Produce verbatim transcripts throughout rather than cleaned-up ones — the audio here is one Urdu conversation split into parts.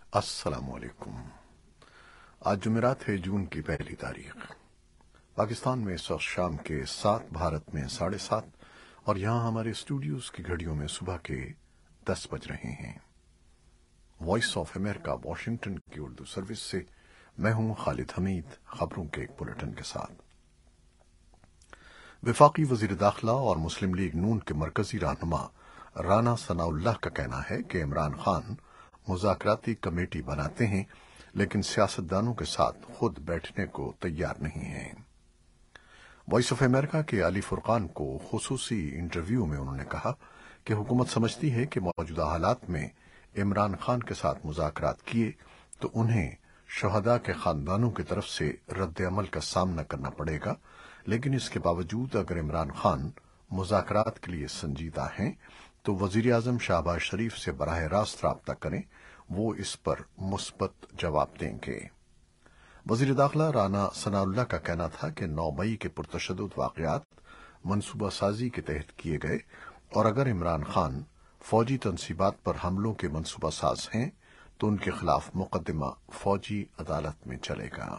السلام علیکم۔ آج جمعرات ہے، جون کی پہلی تاریخ۔ پاکستان میں اس وقت شام کے سات، بھارت میں ساڑھے سات، اور یہاں ہمارے اسٹوڈیوز کی گھڑیوں میں صبح کے دس بج رہے ہیں۔ وائس آف امریکہ واشنگٹن کی اردو سروس سے میں ہوں خالد حمید، خبروں کے ایک بلیٹن کے ساتھ۔ وفاقی وزیر داخلہ اور مسلم لیگ نون کے مرکزی رہنما رانا ثناء اللہ کا کہنا ہے کہ عمران خان مذاکراتی کمیٹی بناتے ہیں لیکن سیاستدانوں کے ساتھ خود بیٹھنے کو تیار نہیں ہیں۔ وائس آف امریکہ کے علی فرقان کو خصوصی انٹرویو میں انہوں نے کہا کہ حکومت سمجھتی ہے کہ موجودہ حالات میں عمران خان کے ساتھ مذاکرات کیے تو انہیں شہداء کے خاندانوں کی طرف سے رد عمل کا سامنا کرنا پڑے گا، لیکن اس کے باوجود اگر عمران خان مذاکرات کے لیے سنجیدہ ہیں تو وزیر اعظم شہباز شریف سے براہ راست رابطہ کریں، وہ اس پر مثبت جواب دیں گے۔ وزیر داخلہ رانا ثناء اللہ کا کہنا تھا کہ نو مئی کے پرتشدد واقعات منصوبہ سازی کے تحت کیے گئے، اور اگر عمران خان فوجی تنصیبات پر حملوں کے منصوبہ ساز ہیں تو ان کے خلاف مقدمہ فوجی عدالت میں چلے گا۔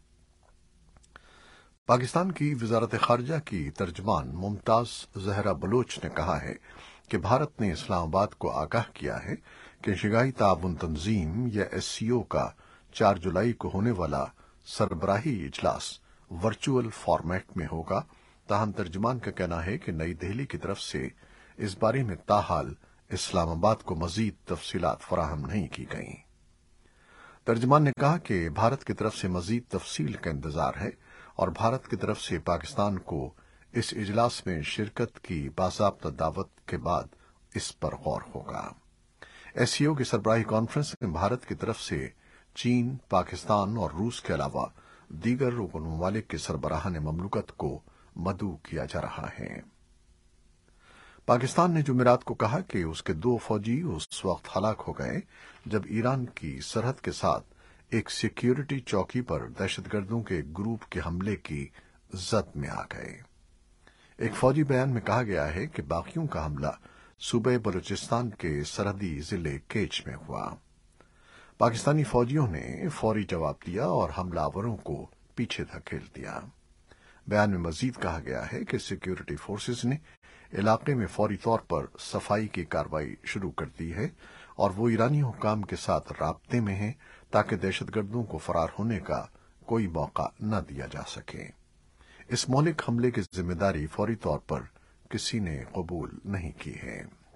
پاکستان کی وزارت خارجہ کی ترجمان ممتاز زہرا بلوچ نے کہا ہے کہ بھارت نے اسلام آباد کو آگاہ کیا ہے کہ شنگھائی تعاون تنظیم یا ایس سی او کا چار جولائی کو ہونے والا سربراہی اجلاس ورچوئل فارمیٹ میں ہوگا، تاہم ترجمان کا کہنا ہے کہ نئی دہلی کی طرف سے اس بارے میں تاحال اسلام آباد کو مزید تفصیلات فراہم نہیں کی گئیں۔ ترجمان نے کہا کہ بھارت کی طرف سے مزید تفصیل کا انتظار ہے اور بھارت کی طرف سے پاکستان کو اس اجلاس میں شرکت کی باضابطہ دعوت کے بعد اس پر غور ہوگا۔ ایس سی او کی سربراہی کانفرنس میں بھارت کی طرف سے چین، پاکستان اور روس کے علاوہ دیگر رکن ممالک کے سربراہان مملکت کو مدعو کیا جا رہا ہے۔ پاکستان نے جمعرات کو کہا کہ اس کے دو فوجی اس وقت ہلاک ہو گئے جب ایران کی سرحد کے ساتھ ایک سیکیورٹی چوکی پر دہشت گردوں کے ایک گروپ کے حملے کی زد میں آ گئے۔ ایک فوجی بیان میں کہا گیا ہے کہ باقیوں کا حملہ صوبہ بلوچستان کے سرحدی ضلع کیچ میں ہوا۔ پاکستانی فوجیوں نے فوری جواب دیا اور حملہ آوروں کو پیچھے دھکیل دیا۔ بیان میں مزید کہا گیا ہے کہ سیکیورٹی فورسز نے علاقے میں فوری طور پر صفائی کی کارروائی شروع کر دی ہے اور وہ ایرانی حکام کے ساتھ رابطے میں ہیں تاکہ دہشت گردوں کو فرار ہونے کا کوئی موقع نہ دیا جا سکے۔ اس مہلک حملے کی ذمہ داری فوری طور پر کسی نے قبول نہیں کی ہے۔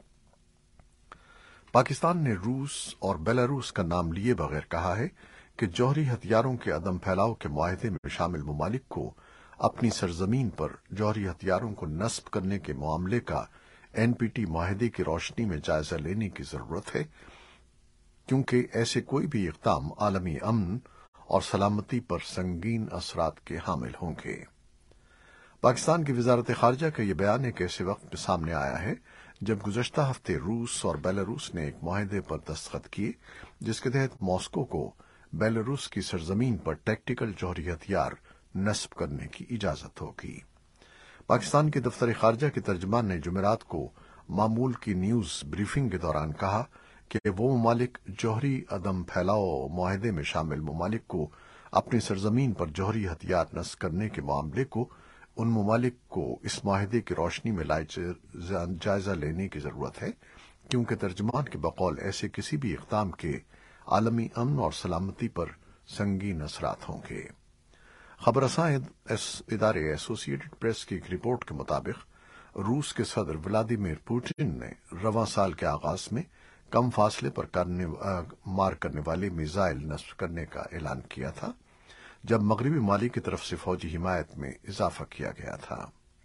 پاکستان نے روس اور بیلاروس کا نام لیے بغیر کہا ہے کہ جوہری ہتھیاروں کے عدم پھیلاؤ کے معاہدے میں شامل ممالک کو اپنی سرزمین پر جوہری ہتھیاروں کو نصب کرنے کے معاملے کا این پی ٹی معاہدے کی روشنی میں جائزہ لینے کی ضرورت ہے، کیونکہ ایسے کوئی بھی اقدام عالمی امن اور سلامتی پر سنگین اثرات کے حامل ہوں گے۔ پاکستان کی وزارت خارجہ کا یہ بیان ایک ایسے وقت میں سامنے آیا ہے جب گزشتہ ہفتے روس اور بیلاروس نے ایک معاہدے پر دستخط کیے جس کے تحت ماسکو کو بیلاروس کی سرزمین پر ٹیکٹیکل جوہری ہتھیار نصب کرنے کی اجازت ہوگی۔ پاکستان کے دفتر خارجہ کے ترجمان نے جمعرات کو معمول کی نیوز بریفنگ کے دوران کہا کہ وہ ممالک جوہری عدم پھیلاؤ معاہدے میں شامل ممالک کو اپنی سرزمین پر جوہری ہتھیار نصب کرنے کے معاملے کو ان ممالک کو اس معاہدے کی روشنی میں لائے جائزہ لینے کی ضرورت ہے، کیونکہ ترجمان کے بقول ایسے کسی بھی اقدام کے عالمی امن اور سلامتی پر سنگین اثرات ہوں گے۔ خبر رساں ادارے ایسوسی ایٹڈ پریس کی ایک رپورٹ کے مطابق روس کے صدر ولادیمیر پوٹن نے رواں سال کے آغاز میں کم فاصلے پر کرنے مار کرنے والے میزائل نصب کرنے کا اعلان کیا تھا، جب مغربی مالی کی طرف سے فوجی حمایت میں اضافہ کیا گیا تھا۔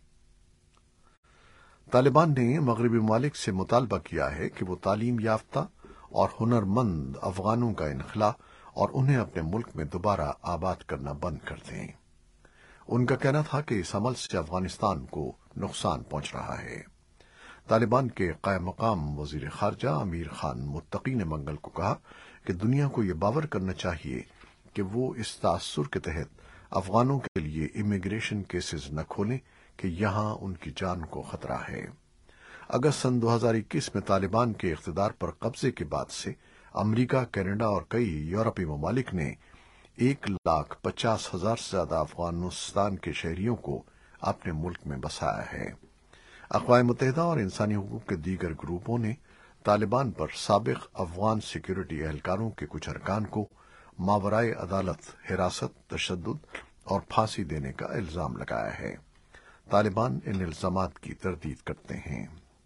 طالبان نے مغربی ممالک سے مطالبہ کیا ہے کہ وہ تعلیم یافتہ اور ہنرمند افغانوں کا انخلاء اور انہیں اپنے ملک میں دوبارہ آباد کرنا بند کر دیں۔ ان کا کہنا تھا کہ اس عمل سے افغانستان کو نقصان پہنچ رہا ہے۔ طالبان کے قائم مقام وزیر خارجہ امیر خان متقی نے منگل کو کہا کہ دنیا کو یہ باور کرنا چاہیے کہ وہ اس تاثر کے تحت افغانوں کے لیے امیگریشن کیسز نہ کھولیں کہ یہاں ان کی جان کو خطرہ ہے۔ اگست سن دو ہزار اکیس میں طالبان کے اقتدار پر قبضے کے بعد سے امریکہ، کینیڈا اور کئی یورپی ممالک نے ایک لاکھ پچاس ہزار سے زیادہ افغانستان کے شہریوں کو اپنے ملک میں بسایا ہے۔ اقوام متحدہ اور انسانی حقوق کے دیگر گروپوں نے طالبان پر سابق افغان سیکورٹی اہلکاروں کے کچھ ارکان کو ماورائے عدالت حراست، تشدد اور پھانسی دینے کا الزام لگایا ہے۔ طالبان ان الزامات کی تردید کرتے ہیں۔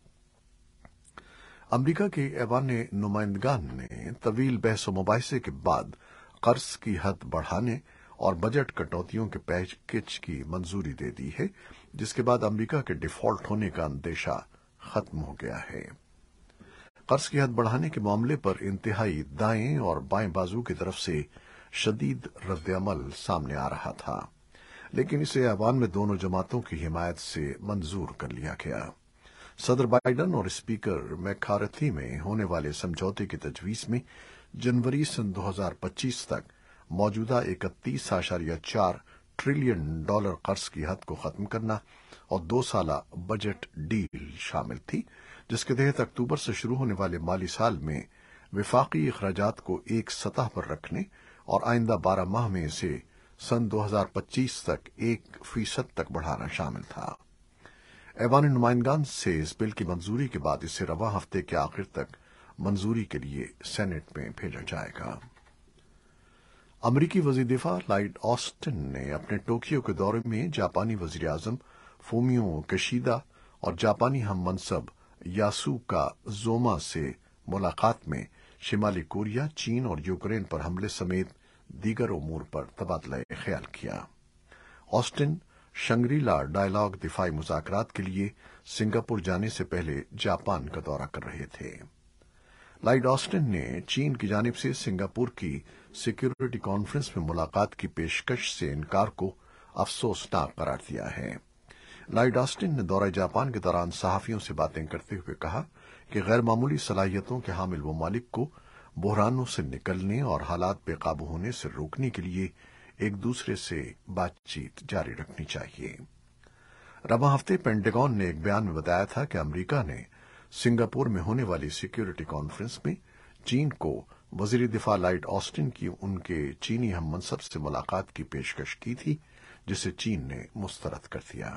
امریکہ کے ایوان نمائندگان نے طویل بحث و مباحثے کے بعد قرض کی حد بڑھانے اور بجٹ کٹوتیوں کے پیکیج کی منظوری دے دی ہے، جس کے بعد امریکہ کے ڈیفالٹ ہونے کا اندیشہ ختم ہو گیا ہے۔ قرض کی حد بڑھانے کے معاملے پر انتہائی دائیں اور بائیں بازو کی طرف سے شدید رد عمل سامنے آ رہا تھا، لیکن اسے ایوان میں دونوں جماعتوں کی حمایت سے منظور کر لیا گیا۔ صدر بائیڈن اور اسپیکر میکارتھی میں ہونے والے سمجھوتے کی تجویز میں جنوری سن دو ہزار پچیس تک موجودہ اکتیس اشاریہ چار ٹریلین ڈالر قرض کی حد کو ختم کرنا اور دو سالہ بجٹ ڈیل شامل تھی، جس کے تحت اکتوبر سے شروع ہونے والے مالی سال میں وفاقی اخراجات کو ایک سطح پر رکھنے اور آئندہ بارہ ماہ میں اسے سن دو ہزار پچیس تک ایک فیصد تک بڑھانا شامل تھا۔ ایوان نمائندگان سے اس بل کی منظوری کے بعد اسے رواں ہفتے کے آخر تک منظوری کے لیے سینٹ میں بھیجا جائے گا۔ امریکی وزیر دفاع لائیڈ آسٹن نے اپنے ٹوکیو کے دورے میں جاپانی وزیر اعظم فومیو کشیدا اور جاپانی ہم منصب یاسوکا زوما سے ملاقات میں شمالی کوریا، چین اور یوکرین پر حملے سمیت دیگر امور پر تبادلہ خیال کیا۔ آسٹن شنگری لا ڈائیلاگ دفاعی مذاکرات کے لیے سنگاپور جانے سے پہلے جاپان کا دورہ کر رہے تھے۔ لائیڈ آسٹن نے چین کی جانب سے سنگاپور کی سیکورٹی کانفرنس میں ملاقات کی پیشکش سے انکار کو افسوسناک قرار دیا ہے۔ لائیڈ آسٹن نے دورہ جاپان کے دوران صحافیوں سے باتیں کرتے ہوئے کہا کہ غیر معمولی صلاحیتوں کے حامل ممالک کو بحرانوں سے نکلنے اور حالات بے قابو ہونے سے روکنے کے لیے ایک دوسرے سے بات چیت جاری رکھنی چاہیے۔ رواں ہفتے پینٹاگون نے ایک بیان میں بتایا تھا کہ امریکہ نے سنگاپور میں ہونے والی سیکورٹی کانفرنس میں چین کو وزیر دفاع لائیڈ آسٹن کی ان کے چینی ہم منصب سے ملاقات کی پیشکش کی تھی، جسے چین نے مسترد کر دیا۔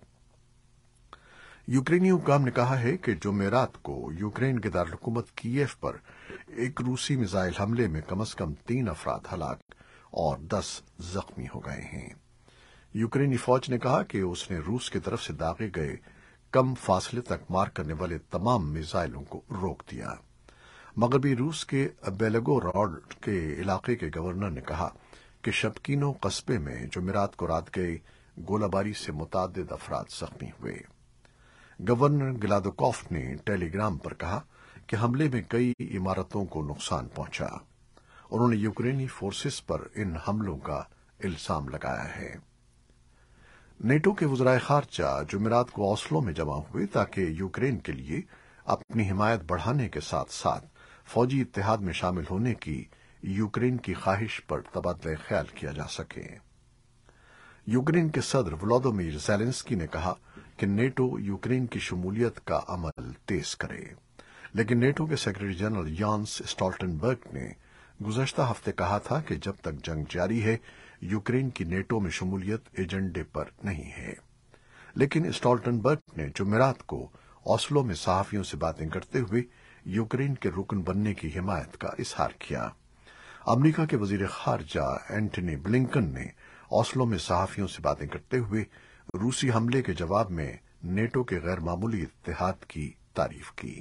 یوکرینی حکام نے کہا ہے کہ جمعرات کو یوکرین کے دارالحکومت کیف پر ایک روسی میزائل حملے میں کم از کم تین افراد ہلاک اور دس زخمی ہو گئے ہیں۔ یوکرینی فوج نے کہا کہ اس نے روس کی طرف سے داغے گئے کم فاصلے تک مار کرنے والے تمام میزائلوں کو روک دیا۔ مغربی روس کے بیلگو راڈ کے علاقے کے گورنر نے کہا کہ شپکینو قصبے میں جمعرات کو رات گئے گولہ باری سے متعدد افراد زخمی ہوئے۔ گورنر گلادوکوف نے ٹیلی گرام پر کہا کہ حملے میں کئی عمارتوں کو نقصان پہنچا۔ انہوں نے یوکرینی فورسز پر ان حملوں کا الزام لگایا ہے۔ نیٹو کے وزرائے خارجہ جمعرات کو اوسلو میں جمع ہوئے تاکہ یوکرین کے لیے اپنی حمایت بڑھانے کے ساتھ ساتھ فوجی اتحاد میں شامل ہونے کی یوکرین کی خواہش پر تبادلہ خیال کیا جا سکے۔ یوکرین کے صدر ولودیمیر زیلنسکی نے کہا کہ نیٹو یوکرین کی شمولیت کا عمل تیز کرے، لیکن نیٹو کے سیکرٹری جنرل یانس اسٹالٹنبرگ نے گزشتہ ہفتے کہا تھا کہ جب تک جنگ جاری ہے یوکرین کی نیٹو میں شمولیت ایجنڈے پر نہیں ہے۔ لیکن اسٹالٹنبرگ نے جمعرات کو اوسلو میں صحافیوں سے باتیں کرتے ہوئے یوکرین کے رکن بننے کی حمایت کا اظہار کیا۔ امریکہ کے وزیر خارجہ اینٹنی بلنکن نے اوسلو میں صحافیوں سے باتیں کرتے ہوئے روسی حملے کے جواب میں نیٹو کے غیر معمولی اتحاد کی تعریف کی۔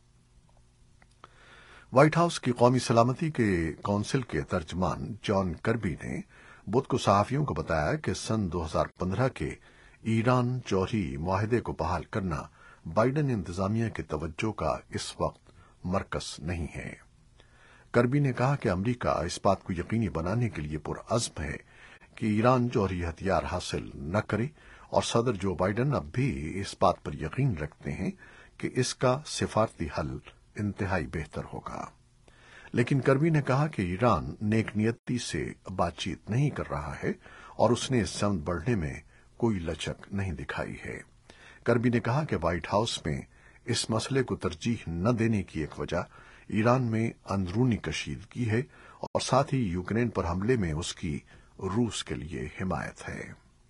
وائٹ ہاؤس کی قومی سلامتی کے کونسل کے ترجمان جان کربی نے بدھ کو صحافیوں کو بتایا کہ سن دو ہزار پندرہ کے ایران جوہری معاہدے کو بحال کرنا بائیڈن انتظامیہ کی توجہ کا اس وقت مرکز نہیں ہے۔ کربی نے کہا کہ امریکہ اس بات کو یقینی بنانے کے لیے پرعزم ہے کہ ایران جوہری ہتھیار حاصل نہ کرے، اور صدر جو بائیڈن اب بھی اس بات پر یقین رکھتے ہیں کہ اس کا سفارتی حل انتہائی بہتر ہوگا۔ لیکن کربی نے کہا کہ ایران نیک نیتی سے بات چیت نہیں کر رہا ہے اور اس نے اس سمت بڑھنے میں کوئی لچک نہیں دکھائی ہے۔ کربی نے کہا کہ وائٹ ہاؤس میں اس مسئلے کو ترجیح نہ دینے کی ایک وجہ ایران میں اندرونی کشیدگی ہے اور ساتھ ہی یوکرین پر حملے میں اس کی روس کے لیے حمایت ہے۔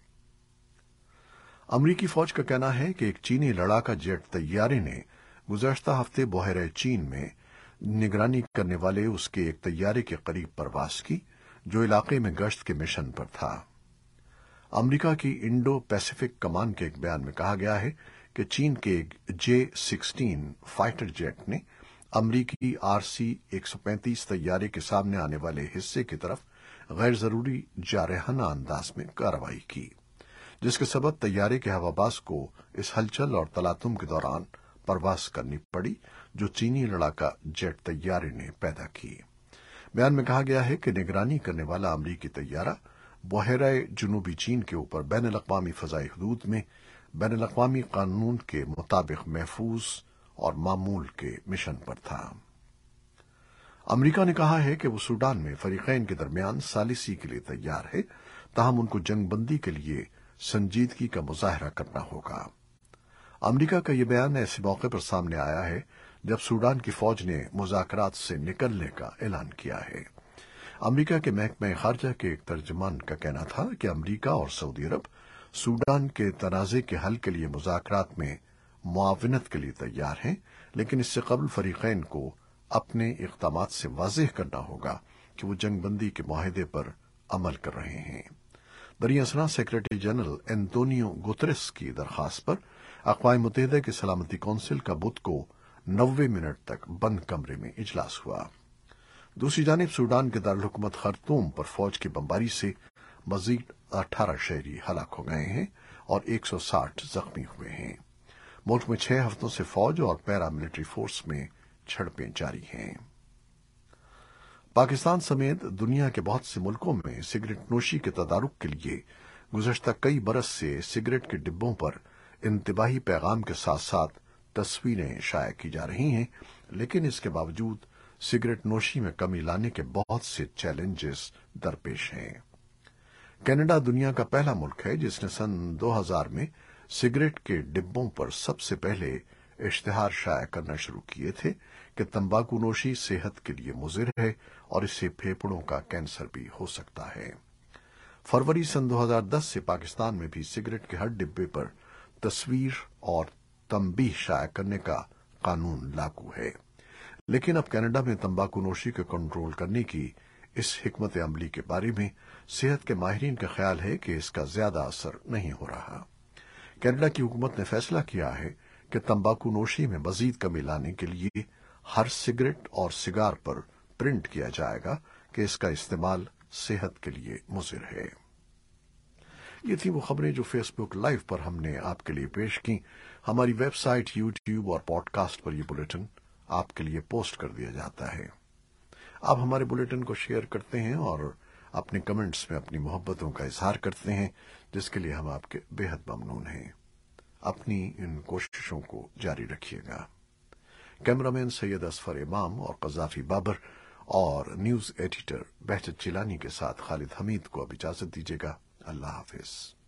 امریکی فوج کا کہنا ہے کہ ایک چینی لڑاکا جیٹ طیارے نے گزشتہ ہفتے بحیرہ چین میں نگرانی کرنے والے اس کے ایک طیارے کے قریب پرواز کی جو علاقے میں گشت کے مشن پر تھا۔ امریکہ کی انڈو پیسیفک کمان کے ایک بیان میں کہا گیا ہے کہ چین کے ایک جے سکسٹین فائٹر جیٹ نے امریکی آر سی ایک سو پینتیس طیارے کے سامنے آنے والے حصے کی طرف غیر ضروری جارحانہ انداز میں کارروائی کی، جس کے سبب طیارے کے ہواباز کو اس ہلچل اور تلاطم کے دوران پرواز کرنی پڑی جو چینی لڑاکا جیٹ طیارے نے پیدا کی۔ بیان میں کہا گیا ہے کہ نگرانی کرنے والا امریکی طیارہ بحیرہ جنوبی چین کے اوپر بین الاقوامی فضائی حدود میں بین الاقوامی قانون کے مطابق محفوظ اور معمول کے مشن پر تھا۔ امریکہ نے کہا ہے کہ وہ سوڈان میں فریقین کے درمیان ثالثی کے لیے تیار ہے، تاہم ان کو جنگ بندی کے لیے سنجیدگی کا مظاہرہ کرنا ہوگا۔ امریکہ کا یہ بیان ایسے موقع پر سامنے آیا ہے جب سوڈان کی فوج نے مذاکرات سے نکلنے کا اعلان کیا ہے۔ امریکہ کے محکمہ خارجہ کے ایک ترجمان کا کہنا تھا کہ امریکہ اور سعودی عرب سوڈان کے تنازع کے حل کے لیے مذاکرات میں معاونت کے لیے تیار ہیں، لیکن اس سے قبل فریقین کو اپنے اقدامات سے واضح کرنا ہوگا کہ وہ جنگ بندی کے معاہدے پر عمل کر رہے ہیں۔ دریں اثنا سیکرٹری جنرل اینتونیو گوتریس کی درخواست پر اقوام متحدہ کی سلامتی کونسل کا بدھ کو نوے منٹ تک بند کمرے میں اجلاس ہوا۔ دوسری جانب سوڈان کے دارالحکومت خرطوم پر فوج کی بمباری سے مزید اٹھارہ شہری ہلاک ہو گئے ہیں اور ایک سو ساٹھ زخمی ہوئے ہیں۔ ملک میں چھ ہفتوں سے فوج اور پیرا ملٹری فورس میں جھڑپیں جاری ہیں۔ پاکستان سمیت دنیا کے بہت سے ملکوں میں سگریٹ نوشی کے تدارک کے لیے گزشتہ کئی برس سے سگریٹ کے ڈبوں پر انتباہی پیغام کے ساتھ ساتھ تصویریں شائع کی جا رہی ہیں، لیکن اس کے باوجود سگریٹ نوشی میں کمی لانے کے بہت سے چیلنجز درپیش ہیں۔ کینیڈا دنیا کا پہلا ملک ہے جس نے سن دو ہزار میں سگریٹ کے ڈبوں پر سب سے پہلے اشتہار شائع کرنا شروع کیے تھے کہ تمباکو نوشی صحت کے لیے مضر ہے اور اس سے پھیپھڑوں کا کینسر بھی ہو سکتا ہے۔ فروری سن دو ہزار دس سے پاکستان میں بھی سگریٹ کے ہر ڈبے پر تصویر اور تنبیہ شائع کرنے کا قانون لاگو ہے، لیکن اب کینیڈا میں تمباکو نوشی کو کنٹرول کرنے کی اس حکمت عملی کے بارے میں صحت کے ماہرین کا خیال ہے کہ اس کا زیادہ اثر نہیں ہو رہا۔ کینیڈا کی حکومت نے فیصلہ کیا ہے کہ تمباکو نوشی میں مزید کمی لانے کے لیے ہر سگریٹ اور سگار پر پرنٹ کیا جائے گا کہ اس کا استعمال صحت کے لیے مضر ہے۔ یہ تھی وہ خبریں جو فیس بک لائیو پر ہم نے آپ کے لیے پیش کی۔ ہماری ویب سائٹ، یوٹیوب اور پوڈ کاسٹ پر یہ بلیٹن آپ کے لیے پوسٹ کر دیا جاتا ہے۔ آپ ہمارے بلیٹن کو شیئر کرتے ہیں اور اپنے کمنٹس میں اپنی محبتوں کا اظہار کرتے ہیں، جس کے لیے ہم آپ کے بے حد ممنون ہیں۔ اپنی ان کوششوں کو جاری رکھیے گا۔ کیمرامین سید اصفر امام اور قذافی بابر اور نیوز ایڈیٹر بہجت چیلانی کے ساتھ خالد حمید کو اب اجازت دیجیے گا۔ اللہ حافظ۔